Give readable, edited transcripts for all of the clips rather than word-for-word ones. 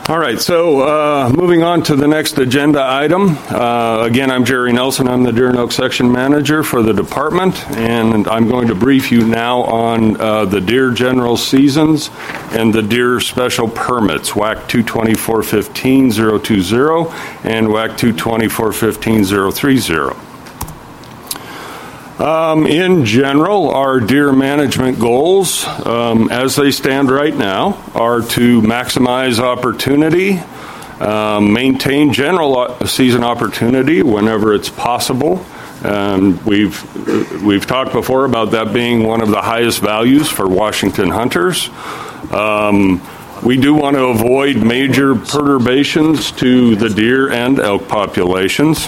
All right, so moving on to the next agenda item. Again, I'm Jerry Nelson. I'm the Deer and Oak Section Manager for the department, and I'm going to brief you now on the deer general seasons and the deer special permits, WAC 224-15-020 and WAC 224-15-030. In general, our deer management goals, as they stand right now, are to maximize opportunity, maintain general season opportunity whenever it's possible. We've talked before about that being one of the highest values for Washington hunters. We do want to avoid major perturbations to the deer and elk populations.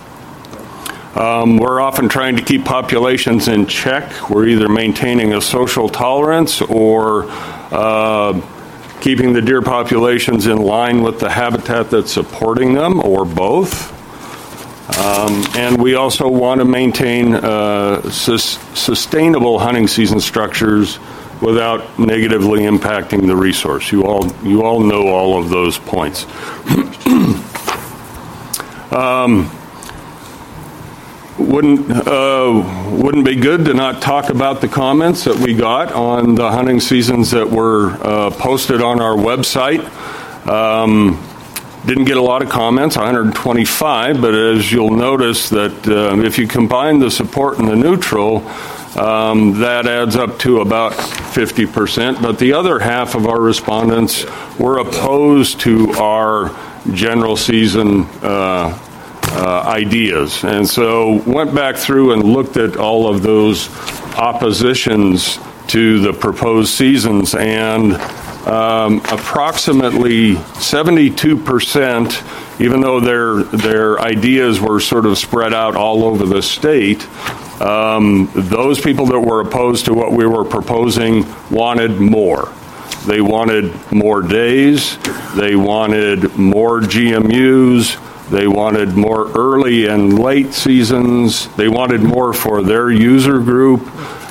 We're often trying to keep populations in check. We're either maintaining a social tolerance or keeping the deer populations in line with the habitat that's supporting them, or both. And we also want to maintain sustainable hunting season structures without negatively impacting the resource. You all know all of those points. Wouldn't be good to not talk about the comments that we got on the hunting seasons that were posted on our website. Didn't get a lot of comments, 125, but as you'll notice that if you combine the support and the neutral, that adds up to about 50%. But the other half of our respondents were opposed to our general season ideas, and so went back through and looked at all of those oppositions to the proposed seasons, and approximately 72%, even though their ideas were sort of spread out all over the state, those people that were opposed to what we were proposing wanted more. They wanted more days, they wanted more GMUs, they wanted more early and late seasons. They wanted more for their user group.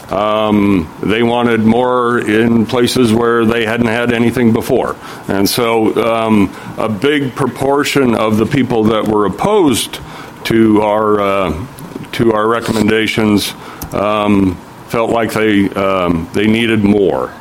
They wanted more in places where they hadn't had anything before. And so a big proportion of the people that were opposed to our recommendations felt like they needed more.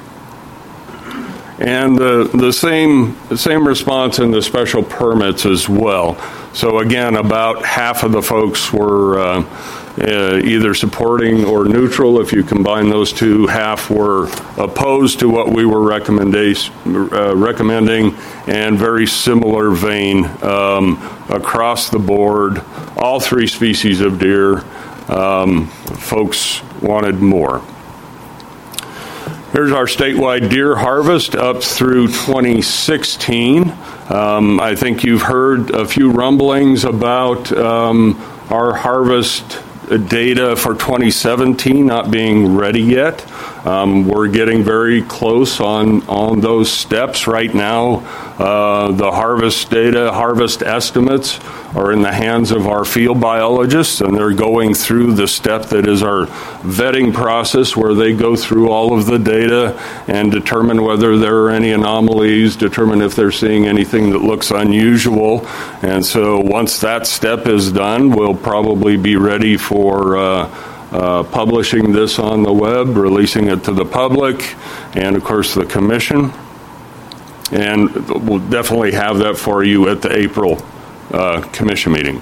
And the same response in the special permits as well. So again, about half of the folks were either supporting or neutral. If you combine those two, half were opposed to what we were recommending, and very similar vein across the board. All three species of deer, folks wanted more. Here's our statewide deer harvest up through 2016. I think you've heard a few rumblings about our harvest data for 2017 not being ready yet. We're getting very close on those steps right now. The harvest data, harvest estimates are in the hands of our field biologists, and they're going through the step that is our vetting process, where they go through all of the data and determine whether there are any anomalies, determine if they're seeing anything that looks unusual. And so once that step is done, we'll probably be ready for publishing this on the web, releasing it to the public, and of course the commission. And we'll definitely have that for you at the April commission meeting.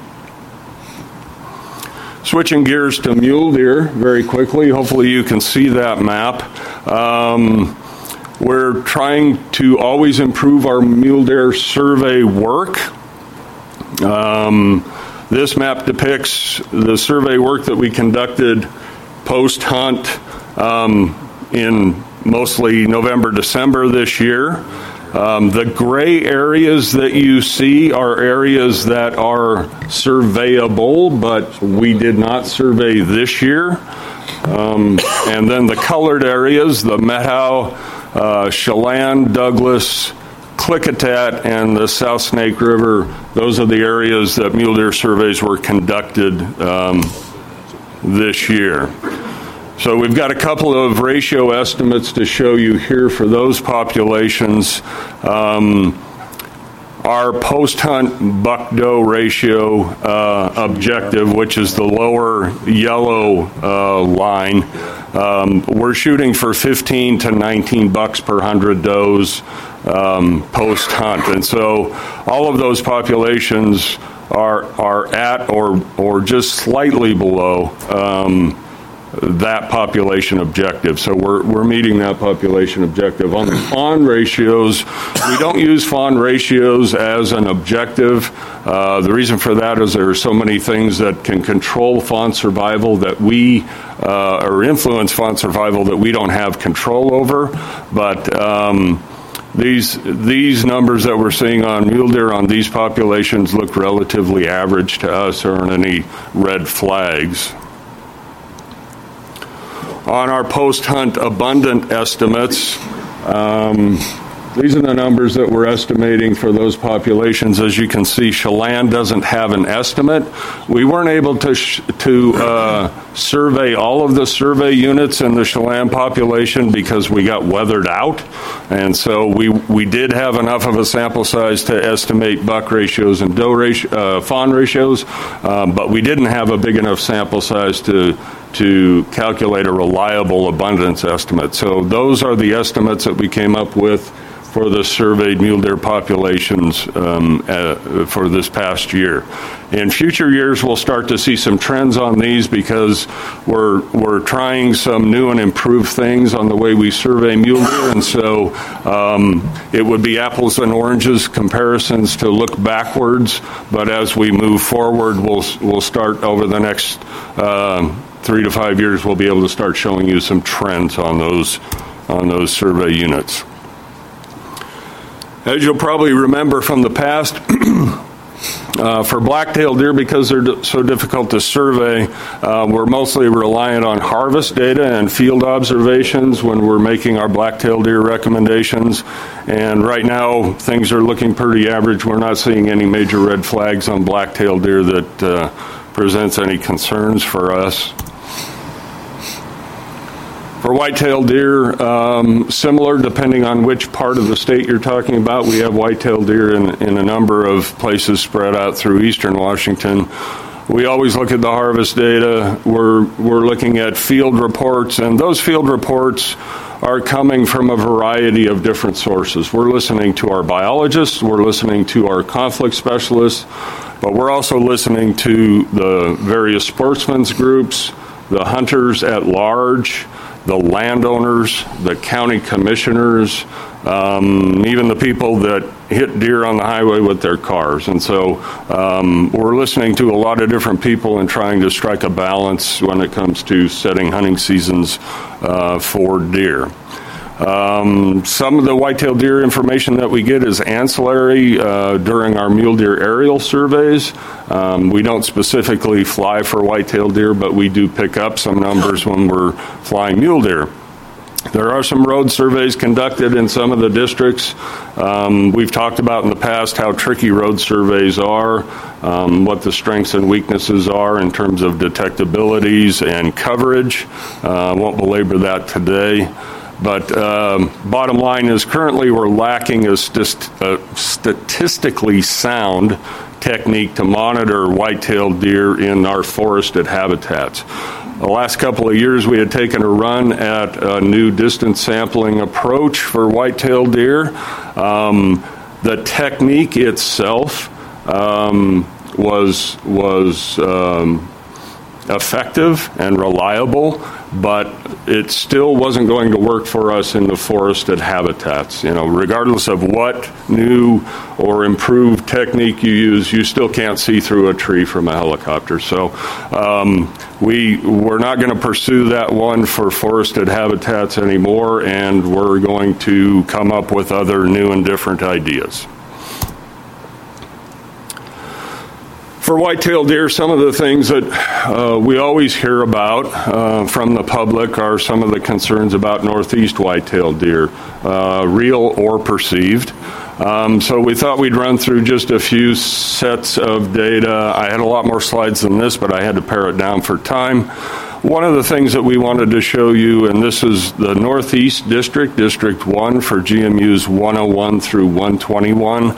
Switching gears to mule deer very quickly. Hopefully you can see that map. We're trying to always improve our mule deer survey work. This map depicts the survey work that we conducted post-hunt in mostly November, December this year. The gray areas that you see are areas that are surveyable, but we did not survey this year. And then the colored areas, the Methow, Chelan, Douglas, Klickitat, and the South Snake River, those are the areas that mule deer surveys were conducted this year. So we've got a couple of ratio estimates to show you here for those populations. our post-hunt buck-doe ratio objective, which is the lower yellow line, we're shooting for 15 to 19 bucks per 100 does post-hunt. And so all of those populations are at or just slightly below that population objective. So we're meeting that population objective. On the fawn ratios, we don't use fawn ratios as an objective. The reason for that is there are so many things that can control fawn survival that we or influence fawn survival that we don't have control over. But these numbers that we're seeing on mule deer on these populations look relatively average to us. There aren't any red flags. On our post-hunt abundant estimates, these are the numbers that we're estimating for those populations. As you can see, Chelan doesn't have an estimate. We weren't able to survey all of the survey units in the Chelan population because we got weathered out. And so we did have enough of a sample size to estimate buck ratios and fawn ratios, but we didn't have a big enough sample size to calculate a reliable abundance estimate. So those are the estimates that we came up with for the surveyed mule deer populations for this past year. In future years, we'll start to see some trends on these because we're trying some new and improved things on the way we survey mule deer, and so it would be apples and oranges comparisons to look backwards. But as we move forward, we'll start over the next 3 to 5 years. We'll be able to start showing you some trends on those survey units. As you'll probably remember from the past, for black-tailed deer, because they're so difficult to survey, we're mostly reliant on harvest data and field observations when we're making our black-tailed deer recommendations. And right now, things are looking pretty average. We're not seeing any major red flags on black-tailed deer that presents any concerns for us. For white-tailed deer, similar depending on which part of the state you're talking about. We have white-tailed deer in a number of places spread out through eastern Washington. We always look at the harvest data. We're looking at field reports, and those field reports are coming from a variety of different sources. We're listening to our biologists, we're listening to our conflict specialists, but we're also listening to the various sportsmen's groups, the hunters at large, the landowners, the county commissioners, even the people that hit deer on the highway with their cars. And so we're listening to a lot of different people and trying to strike a balance when it comes to setting hunting seasons for deer. Some of the white-tailed deer information that we get is ancillary during our mule deer aerial surveys. We don't specifically fly for white-tailed deer, but we do pick up some numbers when we're flying mule deer. There are some road surveys conducted in some of the districts. We've talked about in the past how tricky road surveys are, what the strengths and weaknesses are in terms of detectabilities and coverage. I won't belabor that today. But bottom line is currently we're lacking a statistically sound technique to monitor white-tailed deer in our forested habitats. The last couple of years we had taken a run at a new distance sampling approach for white-tailed deer. The technique itself was effective and reliable, but it still wasn't going to work for us in the forested habitats. You know, regardless of what new or improved technique you use, you still can't see through a tree from a helicopter. So we're not going to pursue that one for forested habitats anymore, and we're going to come up with other new and different ideas. For white-tailed deer, some of the things that we always hear about from the public are some of the concerns about northeast white-tailed deer, real or perceived. So we thought we'd run through just a few sets of data. I had a lot more slides than this, but I had to pare it down for time. one of the things that we wanted to show you, and this is the Northeast District, District 1 for GMUs 101 through 121.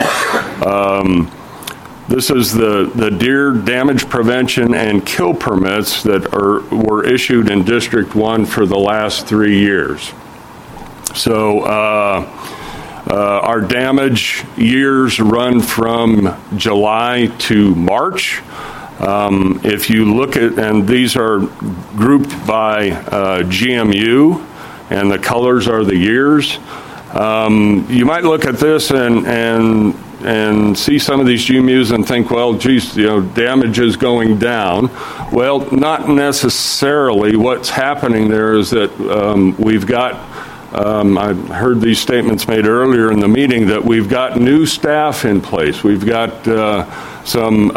This is the deer damage prevention and kill permits that were issued in District 1 for the last 3 years. So our damage years run from July to March. If you look at, and these are grouped by GMU, and the colors are the years. You might look at this and see some of these GMUs and think, well, geez, damage is going down. Well, not necessarily. What's happening there is that we've got, I heard these statements made earlier in the meeting, that we've got new staff in place. We've got some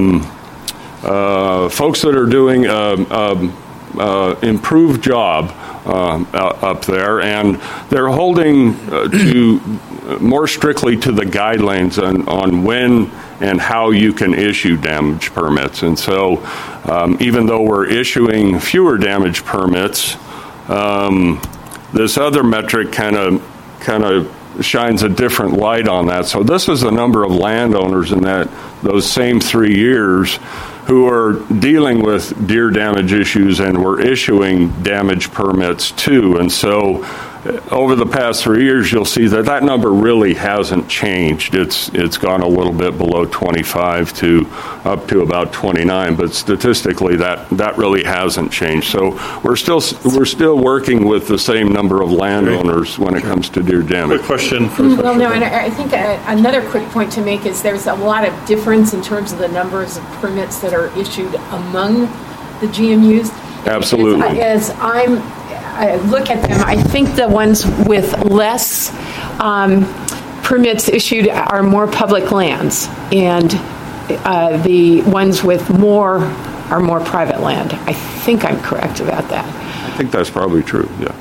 folks that are doing improved job up there, and they're holding to more strictly to the guidelines on when and how you can issue damage permits. And so even though we're issuing fewer damage permits, this other metric kind of shines a different light on that. So this is the number of landowners in those same 3 years who are dealing with deer damage issues and were issuing damage permits too. And so over the past 3 years, you'll see that number really hasn't changed. It's gone a little bit below 25 to up to about 29, but statistically that really hasn't changed. So we're still working with the same number of landowners when it comes to deer damage. Quick question. Well, no, and I think another quick point to make is there's a lot of difference in terms of the numbers of permits that are issued among the GMUs. Absolutely. As I look at them, I think the ones with less permits issued are more public lands, and the ones with more are more private land. I think I'm correct about that. I think that's probably true, yes.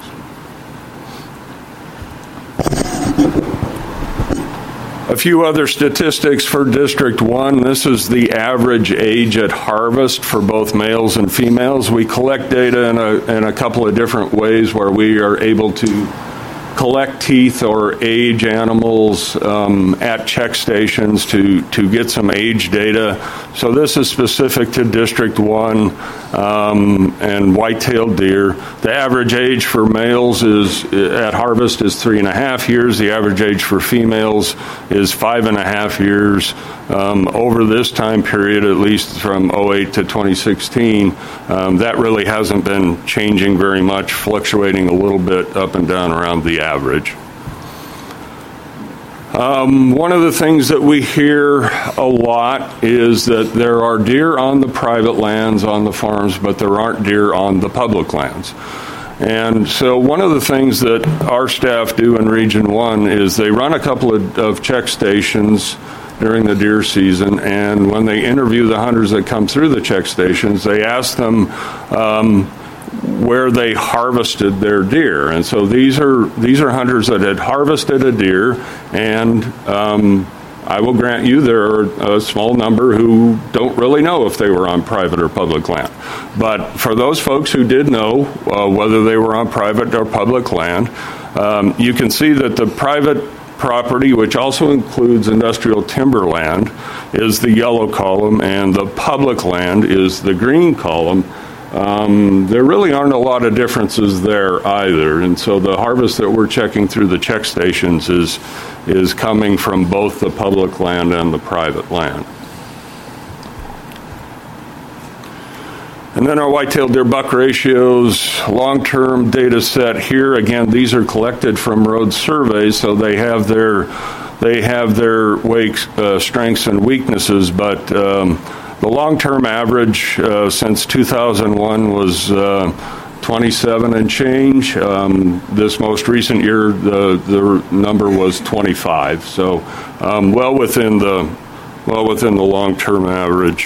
A few other statistics for District 1. This is the average age at harvest for both males and females. We collect data in a couple of different ways where we are able to collect teeth or age animals at check stations to get some age data. So this is specific to District 1 and white-tailed deer. The average age for males at harvest is 3.5 years. The average age for females is 5.5 years. Over this time period, at least from 2008 to 2016, that really hasn't been changing very much, fluctuating a little bit up and down around the average. One of the things that we hear a lot is that there are deer on the private lands on the farms, but there aren't deer on the public lands. And so one of the things that our staff do in Region 1 is they run a couple of check stations during the deer season, and when they interview the hunters that come through the check stations, they ask them where they harvested their deer. And so these are hunters that had harvested a deer, and I will grant you there are a small number who don't really know if they were on private or public land. But for those folks who did know whether they were on private or public land, you can see that the private property, which also includes industrial timberland, is the yellow column, and the public land is the green column. There really aren't a lot of differences there either, and so the harvest that we're checking through the check stations is coming from both the public land and the private land. And then our white-tailed deer buck ratios, long-term data set here. Again, these are collected from road surveys, so they have their weight, strengths and weaknesses, but the long-term average since 2001 was 27 and change. This most recent year, the number was 25. So well within the long-term average.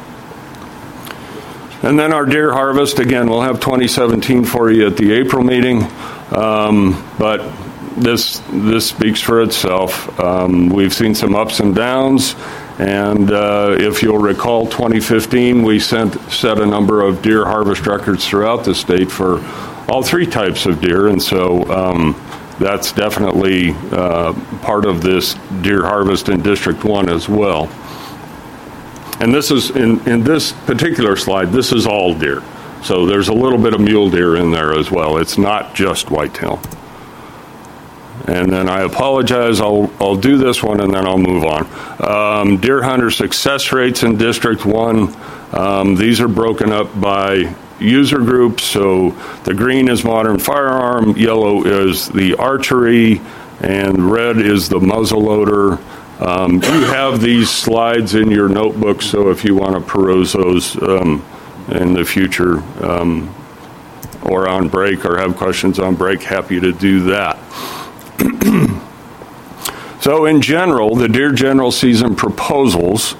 And then our deer harvest, again, we'll have 2017 for you at the April meeting, but this speaks for itself. We've seen some ups and downs, And if you'll recall, 2015, we set a number of deer harvest records throughout the state for all three types of deer. And so that's definitely part of this deer harvest in District 1 as well. And this is, in this particular slide, this is all deer. So there's a little bit of mule deer in there as well. It's not just whitetail. And then I apologize, I'll do this one and then I'll move on. Deer hunter success rates in District 1. These are broken up by user groups. So the green is modern firearm, yellow is the archery, and red is the muzzleloader. You have these slides in your notebook, so if you want to peruse those in the future or on break or have questions on break, happy to do that. So in general, the deer general season proposals,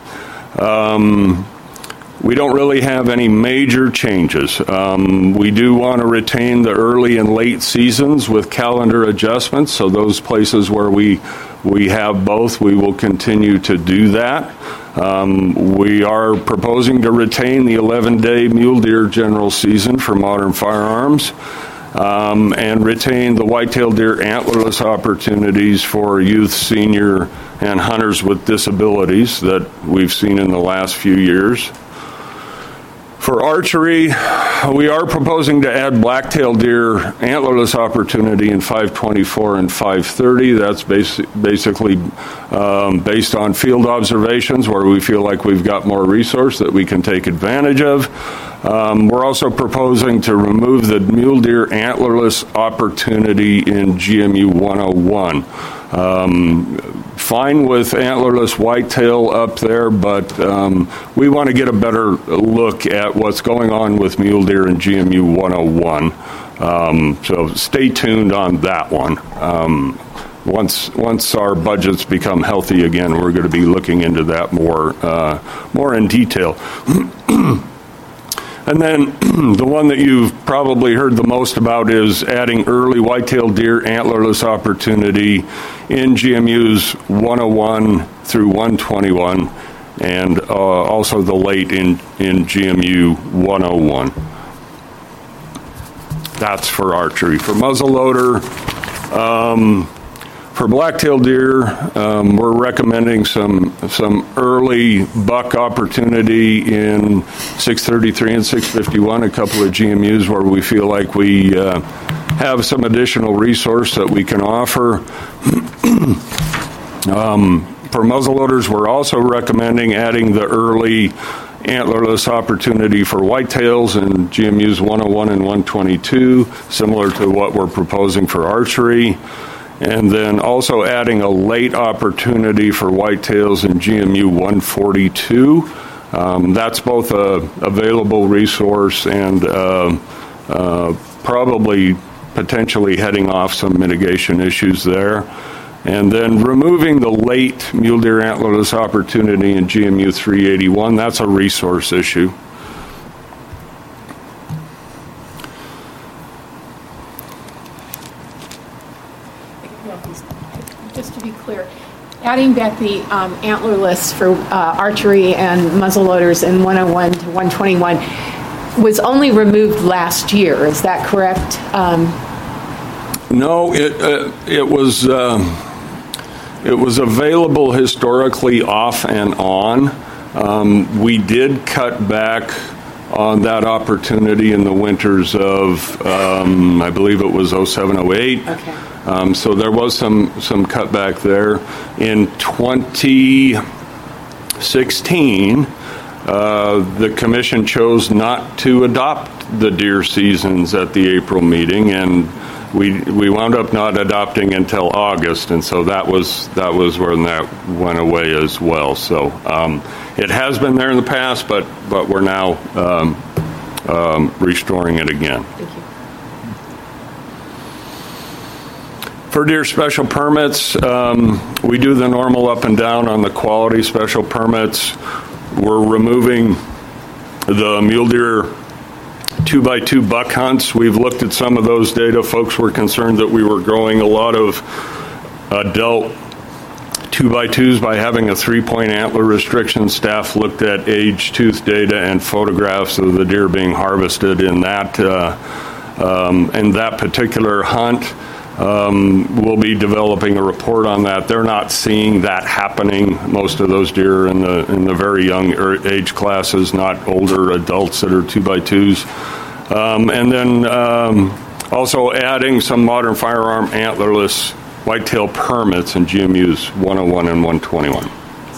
we don't really have any major changes. We do want to retain the early and late seasons with calendar adjustments, so those places where we have both, we will continue to do that. We are proposing to retain the 11-day mule deer general season for modern firearms. And retain the whitetail deer antlerless opportunities for youth, senior, and hunters with disabilities that we've seen in the last few years. For archery, we are proposing to add black-tailed deer antlerless opportunity in 524 and 530. That's basically based on field observations where we feel like we've got more resource that we can take advantage of. We're also proposing to remove the mule deer antlerless opportunity in GMU 101. Fine with antlerless whitetail up there, but we want to get a better look at what's going on with mule deer in GMU 101. So stay tuned on that one. Once our budgets become healthy again, we're going to be looking into that more in detail. And then the one that you've probably heard the most about is adding early whitetail deer antlerless opportunity in GMUs 101 through 121, and also the late in GMU 101. That's for archery. For muzzleloader, for black-tailed deer, we're recommending some early buck opportunity in 633 and 651, a couple of GMUs where we feel like we have some additional resource that we can offer. For muzzleloaders, we're also recommending adding the early antlerless opportunity for whitetails in GMUs 101 and 122, similar to what we're proposing for archery. And then also adding a late opportunity for whitetails in GMU 142. That's both a available resource and probably potentially heading off some mitigation issues there. And then removing the late mule deer antlerless opportunity in GMU 381, that's a resource issue. Just to be clear, adding back the antlerless for archery and muzzleloaders in 101 to 121 was only removed last year. Is that correct? No, it was available historically off and on. We did cut back on that opportunity in the winters of, I believe it was 07, 08. Okay. So there was some cutback there. In 2016, the commission chose not to adopt the deer seasons at the April meeting, and we wound up not adopting until August, and so that was when that went away as well. So it has been there in the past, but we're now restoring it again. Thank you. For deer special permits, we do the normal up and down on the quality special permits. We're removing the mule deer 2x2 buck hunts. We've looked at some of those data. Folks were concerned that we were growing a lot of adult 2x2s by having a 3-point antler restriction. Staff looked at age, tooth data, and photographs of the deer being harvested in that particular hunt. We'll be developing a report on that. They're not seeing that happening. Most of those deer in the very young age classes, not older adults that are 2x2s. And then also adding some modern firearm antlerless whitetail permits in GMUs 101 and 121.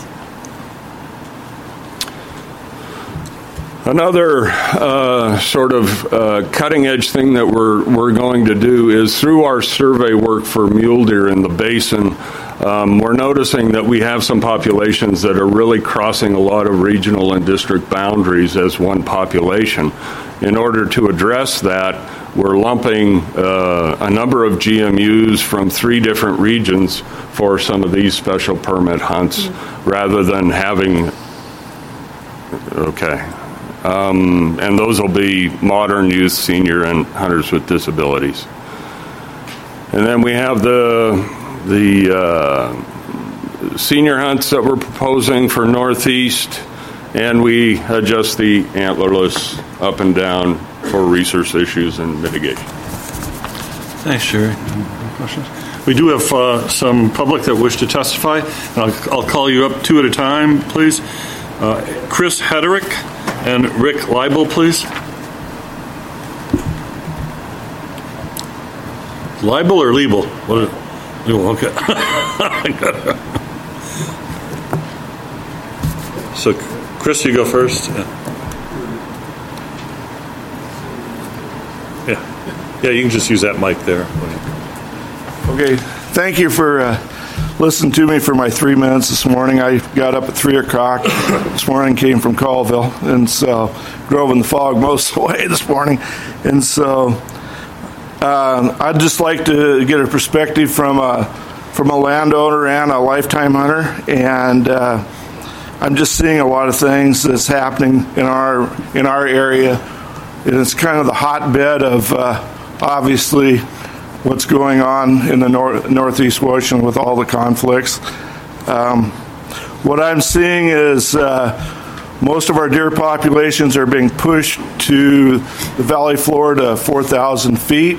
Another sort of cutting-edge thing that we're going to do is through our survey work for mule deer in the basin, we're noticing that we have some populations that are really crossing a lot of regional and district boundaries as one population. In order to address that, we're lumping a number of GMUs from 3 different regions for some of these special permit hunts rather than having, and those will be modern, youth, senior, and hunters with disabilities. And then we have the senior hunts that we're proposing for Northeast, and we adjust the antlerless up and down for resource issues and mitigation. Thanks, Jerry. Any questions? We do have some public that wish to testify. I'll call you up 2 at a time, please. Chris Hederick and Rick Leibel, please. Leibel or Liebel? What is it? Liebel, okay. So, Chris, you go first. Yeah, you can just use that mic there. Okay, thank you for listening to me for my 3 minutes this morning. I got up at 3 o'clock this morning, came from Colville, and so drove in the fog most of the way this morning. And so I'd just like to get a perspective from a landowner and a lifetime hunter, and I'm just seeing a lot of things that's happening in our area. And it's kind of the hotbed of obviously what's going on in the Northeast Washington with all the conflicts. What I'm seeing is most of our deer populations are being pushed to the valley floor to 4,000 feet,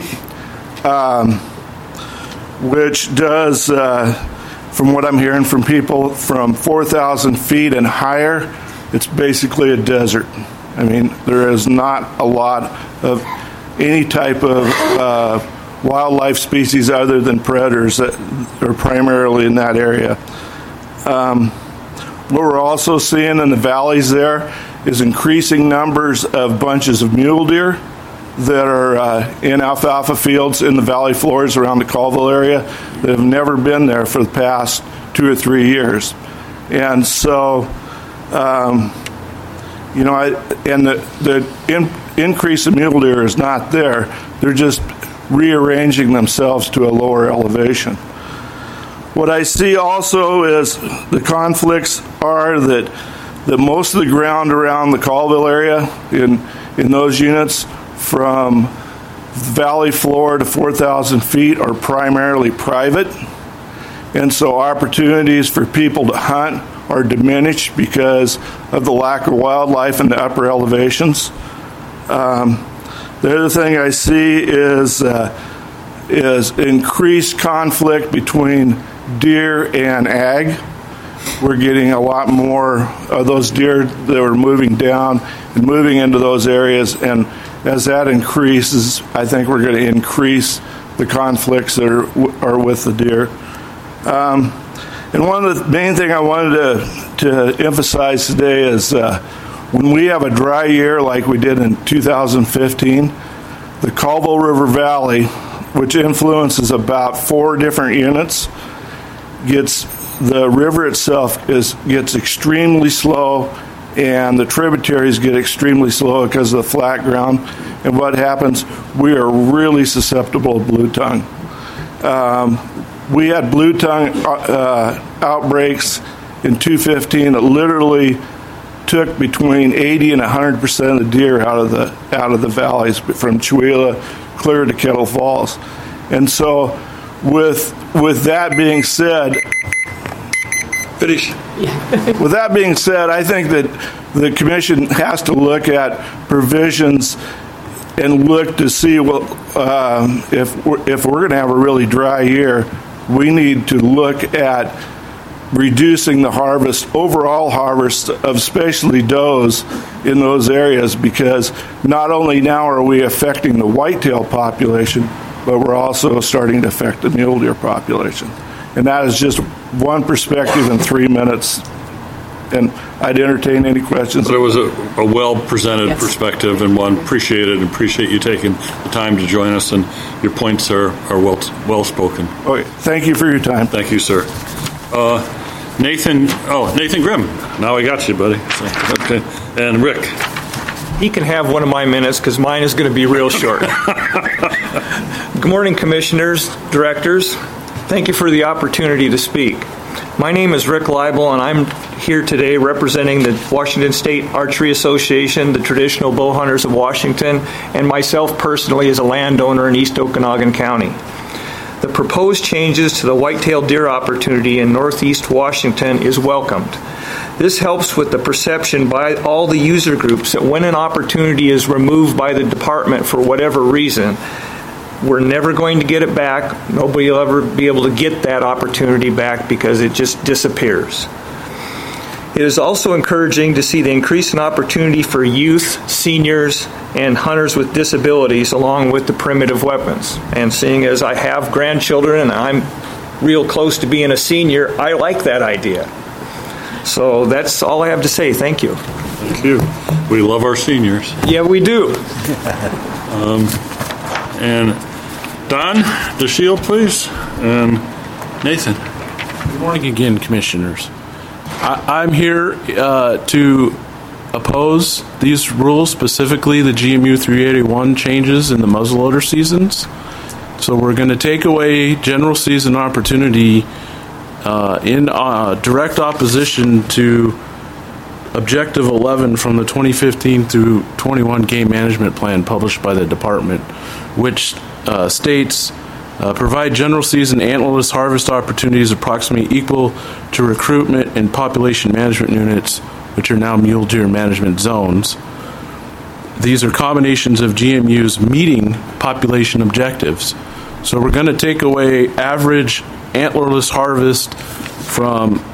which does, from what I'm hearing from people, from 4,000 feet and higher, it's basically a desert. I mean, there is not a lot of any type of wildlife species other than predators that are primarily in that area. What we're also seeing in the valleys there is increasing numbers of bunches of mule deer that are in alfalfa fields in the valley floors around the Colville area that have never been there for the past 2 or 3 years. And so, the increase in mule deer is not there. They're just rearranging themselves to a lower elevation. What I see also is the conflicts are that most of the ground around the Colville area in those units from valley floor to 4,000 feet are primarily private. And so opportunities for people to hunt are diminished because of the lack of wildlife in the upper elevations. The other thing I see is increased conflict between deer and ag. We're getting a lot more of those deer that are moving down and moving into those areas, and as that increases, I think we're going to increase the conflicts that are with the deer. And one of the main things I wanted to emphasize today is when we have a dry year like we did in 2015, the Colville River Valley, which influences about 4 different units, the river itself gets extremely slow, and the tributaries get extremely slow because of the flat ground. And what happens, we are really susceptible to blue tongue. We had blue tongue outbreaks in 2015 that literally took between 80 and 100% of the deer out of the valleys from Chewelah clear to Kettle Falls. And so with that being said, Finish. With that being said, I think that the commission has to look at provisions and look to see, well, if we're going to have a really dry year, we need to look at reducing the overall harvest of especially does in those areas, because not only now are we affecting the whitetail population, but we're also starting to affect the mule deer population. And that is just one perspective in 3 minutes. And I'd entertain any questions. But it was a well-presented perspective and one. Appreciate it and appreciate you taking the time to join us, and your points are well-spoken. Okay, thank you for your time. Thank you, sir. Nathan Grimm. Now I got you, buddy. Okay. And Rick. He can have one of my minutes because mine is going to be real short. Good morning, commissioners, directors. Thank you for the opportunity to speak. My name is Rick Leibel, and I'm here today representing the Washington State Archery Association, the traditional bow hunters of Washington, and myself personally as a landowner in East Okanogan County. The proposed changes to the whitetail deer opportunity in Northeast Washington is welcomed. This helps with the perception by all the user groups that when an opportunity is removed by the department for whatever reason, we're never going to get it back. Nobody will ever be able to get that opportunity back because it just disappears. It is also encouraging to see the increase in opportunity for youth, seniors, and hunters with disabilities along with the primitive weapons. And seeing as I have grandchildren and I'm real close to being a senior, I like that idea. So that's all I have to say. Thank you. Thank you. We love our seniors. Yeah, we do. And Don DeShield, please. And Nathan. Good morning again, commissioners. I'm here to oppose these rules, specifically the GMU 381 changes in the muzzleloader seasons. So we're going to take away general season opportunity in direct opposition to Objective 11 from the 2015 through 21 Game Management Plan published by the department, which states provide general season antlerless harvest opportunities approximately equal to recruitment and population management units, which are now mule deer management zones. These are combinations of GMUs meeting population objectives. So we're going to take away average antlerless harvest from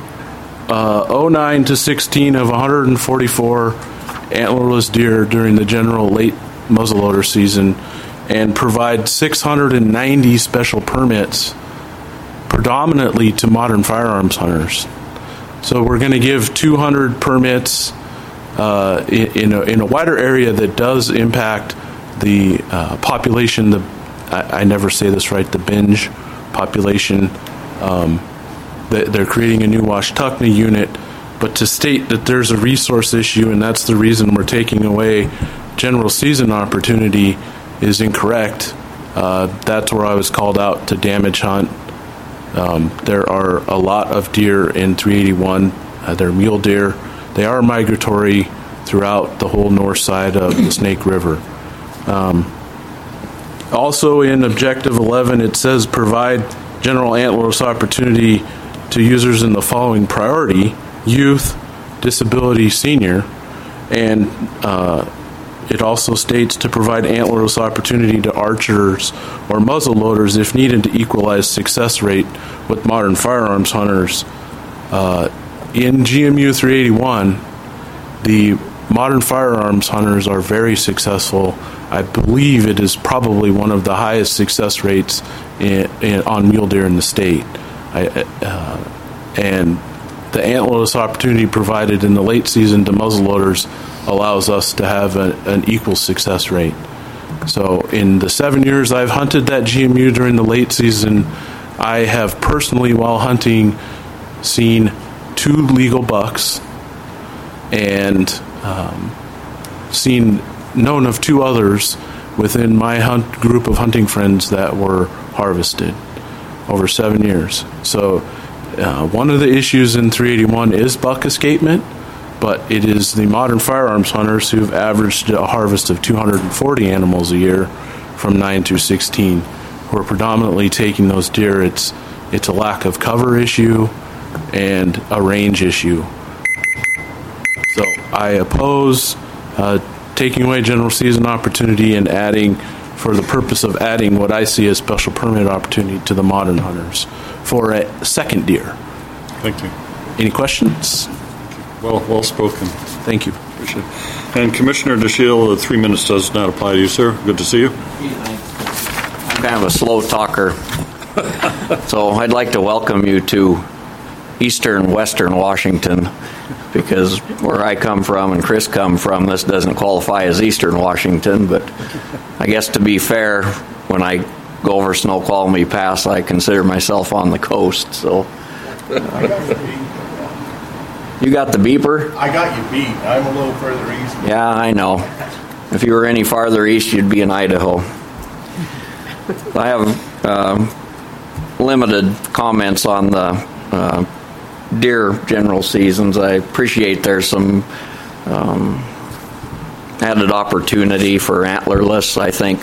09 to 16 of 144 antlerless deer during the general late muzzleloader season, and provide 690 special permits predominantly to modern firearms hunters. So we're going to give 200 permits in a wider area that does impact the population, I never say this right, the binge population. They're creating a new Washtuckney unit, but to state that there's a resource issue and that's the reason we're taking away general season opportunity is incorrect. That's where I was called out to damage hunt. There are a lot of deer in 381. They're mule deer. They are migratory throughout the whole north side of the Snake River. Also in Objective 11, it says provide general antlerless opportunity to users in the following priority: youth, disability, senior, and it also states to provide antlerless opportunity to archers or muzzleloaders if needed to equalize success rate with modern firearms hunters. In GMU 381, the modern firearms hunters are very successful. I believe it is probably one of the highest success rates on mule deer in the state. And the antlerless opportunity provided in the late season to muzzleloaders allows us to have an equal success rate. So in the 7 years I've hunted that GMU during the late season, I have personally, while hunting, seen 2 legal bucks and known of 2 others within my group of hunting friends that were harvested over 7 years. So one of the issues in 381 is buck escapement, but it is the modern firearms hunters who've averaged a harvest of 240 animals a year from 9 through 16 who are predominantly taking those deer. It's a lack of cover issue. and a range issue. So I oppose taking away general season opportunity and adding, for the purpose of adding what I see as special permit opportunity to the modern hunters for a second deer. Thank you. Any questions? Well spoken. Thank you. Appreciate it. And Commissioner DeShiel, the 3 minutes does not apply to you, sir. Good to see you. I'm kind of a slow talker, so I'd like to welcome you to eastern Western Washington, because where I come from and Chris come from, this doesn't qualify as eastern Washington, but I guess to be fair, when I go over Snoqualmie Pass, I consider myself on the coast, so. You got the beeper? I got you beat. I'm a little further east. Yeah, I know. If you were any farther east, you'd be in Idaho. I have limited comments on the deer general seasons. I appreciate there's some added opportunity for antlerless. I think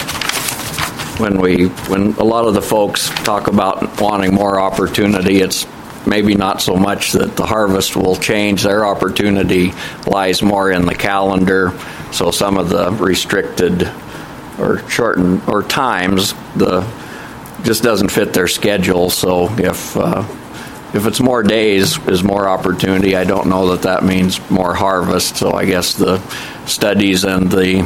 when a lot of the folks talk about wanting more opportunity, it's maybe not so much that the harvest will change. Their opportunity lies more in the calendar. So some of the restricted or shortened or times just doesn't fit their schedule. So if it's more days is more opportunity, I don't know that means more harvest. So I guess the studies and the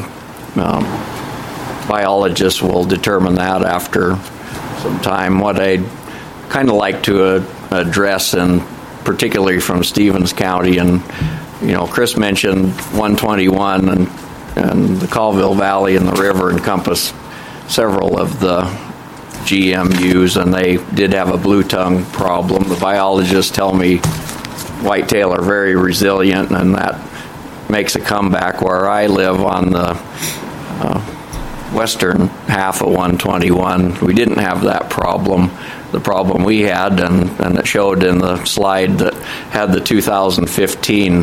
biologists will determine that after some time. What I'd kind of like to address, and particularly from Stevens County, and Chris mentioned 121 and the Colville Valley and the river encompass several of the GMUs, and they did have a blue tongue problem. The biologists tell me whitetail are very resilient, and that makes a comeback. Where I live on the western half of 121, we didn't have that problem. The problem we had, and it showed in the slide that had the 2015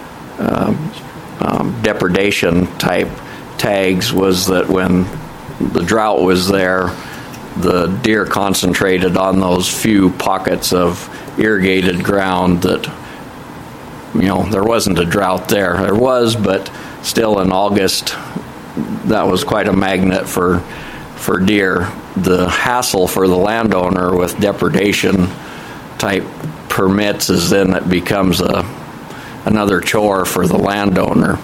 depredation type tags, was that when the drought was there, the deer concentrated on those few pockets of irrigated ground that, there wasn't a drought there. There was, but still in August, that was quite a magnet for deer. The hassle for the landowner with depredation type permits is then it becomes another chore for the landowner.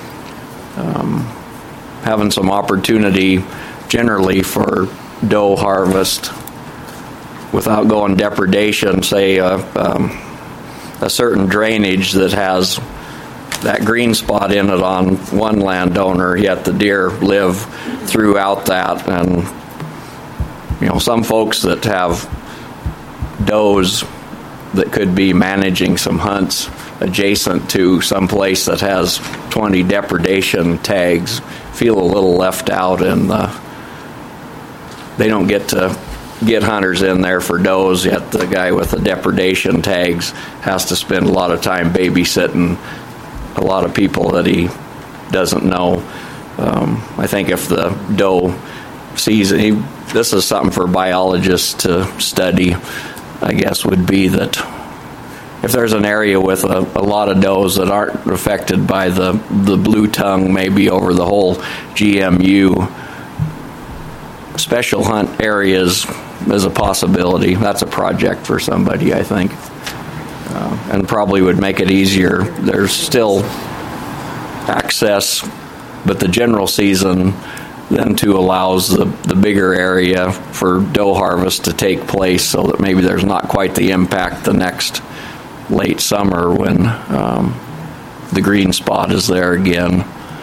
Having some opportunity generally for doe harvest without going depredation, say a certain drainage that has that green spot in it on one landowner, yet the deer live throughout that. And some folks that have does that could be managing some hunts adjacent to some place that has 20 depredation tags feel a little left out, and they don't get to get hunters in there for does, yet the guy with the depredation tags has to spend a lot of time babysitting a lot of people that he doesn't know. I think if the doe sees this is something for biologists to study, I guess, would be that if there's an area with a lot of does that aren't affected by the blue tongue, maybe over the whole GMU, special hunt areas is a possibility. That's a project for somebody, I think, and probably would make it easier. There's still access, but the general season then too allows the bigger area for doe harvest to take place, so that maybe there's not quite the impact the next late summer when the green spot is there again.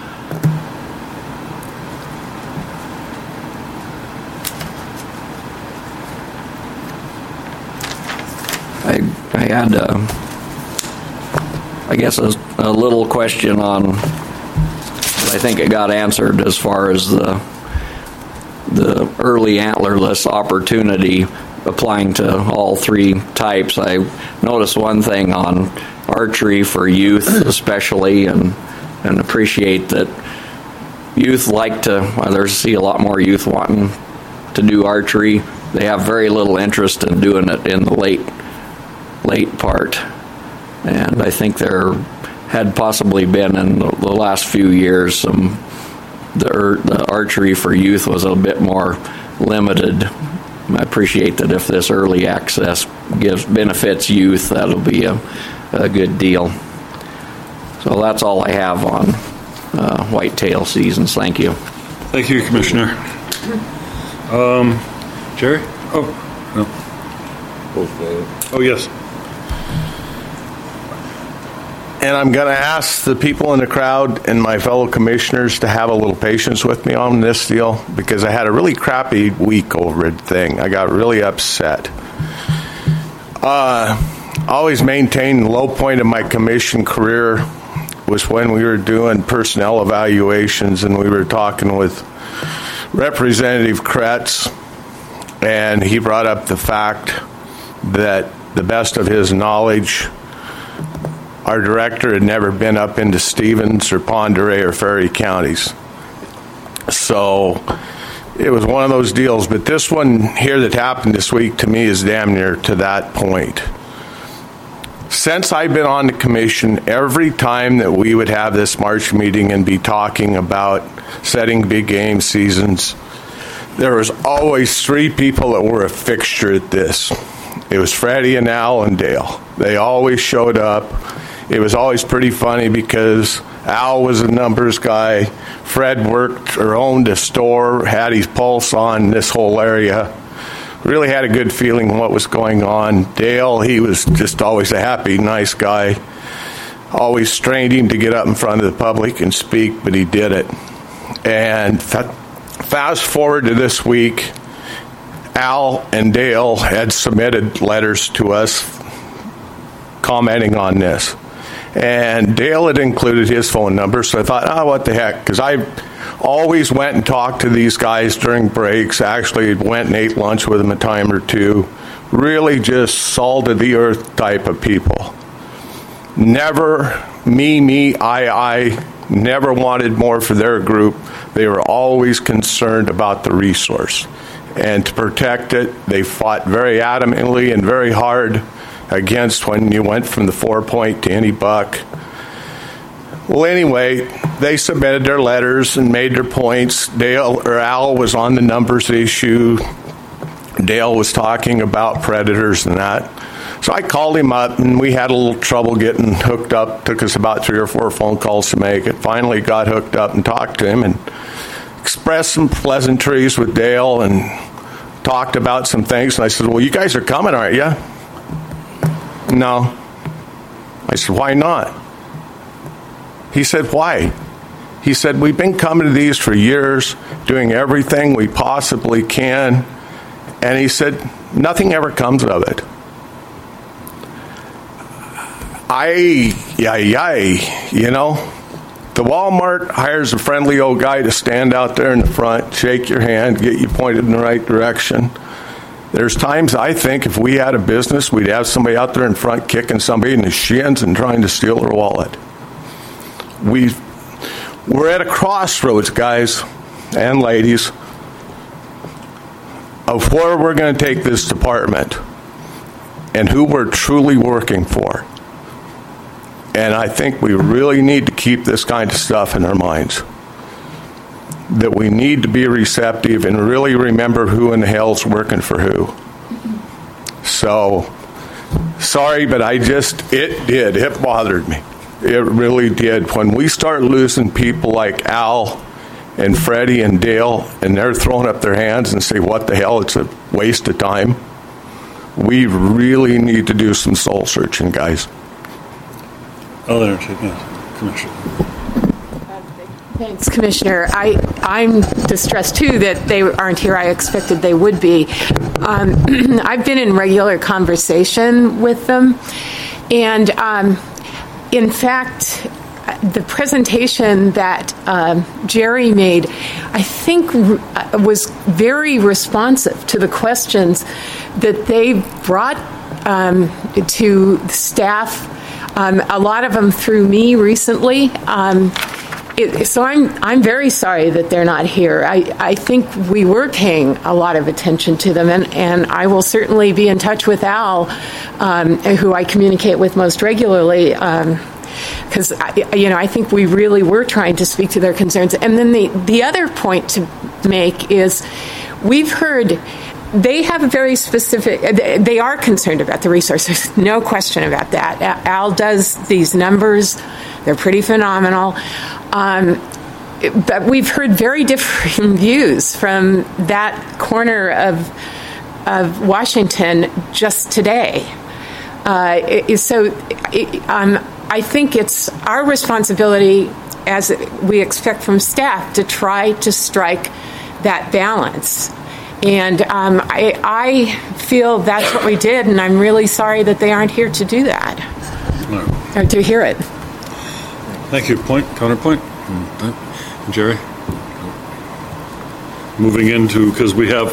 I had, I guess, a little question on, I think it got answered as far as the early antlerless opportunity applying to all three types. I noticed one thing on archery for youth especially, and appreciate that youth like to, there's see a lot more youth wanting to do archery. They have very little interest in doing it in the late late part. And I think there had possibly been in the last few years the archery for youth was a bit more limited. I appreciate that if this early access benefits youth, that'll be a good deal. So that's all I have on whitetail seasons. Thank you. Thank you, Commissioner. Jerry? Oh, no. Oh, yes. And I'm going to ask the people in the crowd and my fellow commissioners to have a little patience with me on this deal, because I had a really crappy week over the thing. I got really upset. Always maintained the low point of my commission career was when we were doing personnel evaluations and we were talking with Representative Kretz, and he brought up the fact that the best of his knowledge, our director had never been up into Stevens or Pend Oreille or Ferry counties. So it was one of those deals. But this one here that happened this week to me is damn near to that point. Since I've been on the commission, every time that we would have this March meeting and be talking about setting big game seasons, there was always three people that were a fixture at this. It was Freddie and Al and Dale. They always showed up. It was always pretty funny because Al was a numbers guy. Fred worked or owned a store, had his pulse on this whole area. Really had a good feeling what was going on. Dale, he was just always a happy, nice guy. Always strained him to get up in front of the public and speak, but he did it. And fast forward to this week, Al and Dale had submitted letters to us commenting on this. And Dale had included his phone number, so I thought, what the heck, because I always went and talked to these guys during breaks, actually went and ate lunch with them a time or two, really just salt of the earth type of people. Never me, I, never wanted more for their group. They were always concerned about the resource. And to protect it, they fought very adamantly and very hard against when you went from the 4-point to any buck. Well, anyway, they submitted their letters and made their points. Al was on the numbers issue. Dale was talking about predators and that. So I called him up, and we had a little trouble getting hooked up. Took us about 3 or 4 phone calls to make it. Finally got hooked up and talked to him and expressed some pleasantries with Dale and talked about some things. And I said, well, you guys are coming, aren't you? No. I said, why not? He said, why? He said, we've been coming to these for years, doing everything we possibly can. And he said, nothing ever comes of it. You know, the Walmart hires a friendly old guy to stand out there in the front, shake your hand, get you pointed in the right direction. There's times I think if we had a business, we'd have somebody out there in front kicking somebody in the shins and trying to steal their wallet. We're at a crossroads, guys and ladies, of where we're going to take this department and who we're truly working for. And I think we really need to keep this kind of stuff in our minds. That we need to be receptive and really remember who in the hell's working for who. So, sorry, but it bothered me. It really did. When we start losing people like Al and Freddie and Dale, and they're throwing up their hands and say, what the hell, it's a waste of time. We really need to do some soul searching, guys. I'll entertain that, Commissioner. Thanks, Commissioner. I'm distressed, too, that they aren't here. I expected they would be. I've been in regular conversation with them. And, in fact, the presentation that Jerry made, I think, was very responsive to the questions that they brought to staff, a lot of them through me recently. So I'm very sorry that they're not here. I think we were paying a lot of attention to them, and I will certainly be in touch with Al, who I communicate with most regularly, because I think we really were trying to speak to their concerns. And then the other point to make is we've heard they have a very specific, they are concerned about the resources, no question about that. Al does these numbers, they're pretty phenomenal. But we've heard very differing views from that corner of Washington just today. I think it's our responsibility, as we expect from staff, to try to strike that balance. And I feel that's what we did, and I'm really sorry that they aren't here to do that, or to hear it. Thank you. Counterpoint? Jerry? Moving into, because we have